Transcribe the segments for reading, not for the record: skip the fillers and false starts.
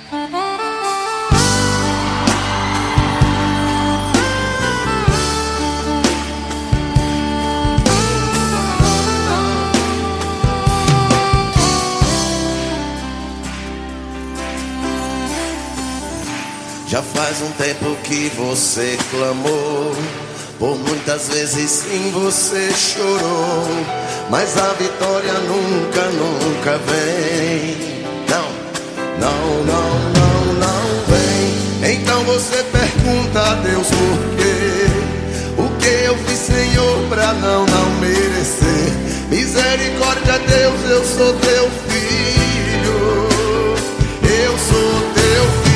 Já faz um tempo que você clamou, por muitas vezes sim você chorou, mas a vitória nunca, nunca vem. Não, não, não, não, não vem. Então você pergunta a Deus por quê? O que eu fiz, Senhor, pra não merecer? Misericórdia, Deus, eu sou teu filho. Eu sou teu filho.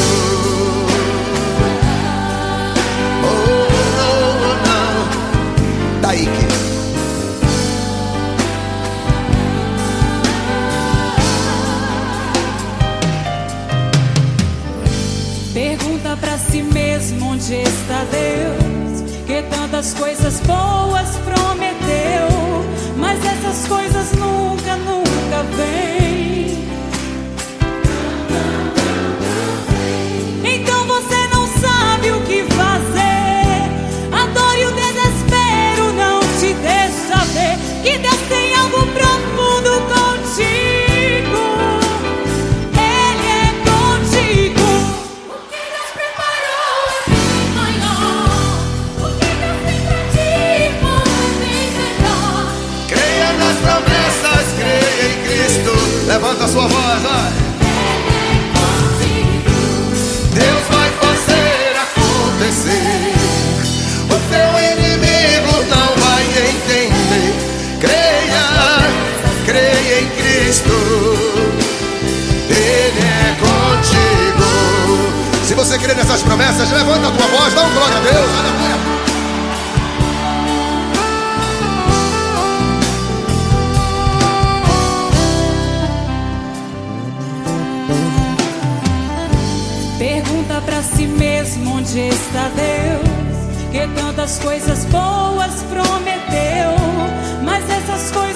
Pergunta pra si mesmo onde está Deus, que tantas coisas boas prometeu, mas essas coisas nunca, nunca vêm. Então você não sabe o que fazer, a dor e o desespero não te deixa ver que Deus tem algo profundo contigo. Levanta a sua voz, vai. Deus vai fazer acontecer. O teu inimigo não vai entender. Creia, creia em Cristo. Ele é contigo. Se você crê nessas promessas, levanta a tua voz, dá um glória a Deus. Aleluia. Pergunta pra si mesmo onde está Deus, que tantas coisas boas prometeu, mas essas coisas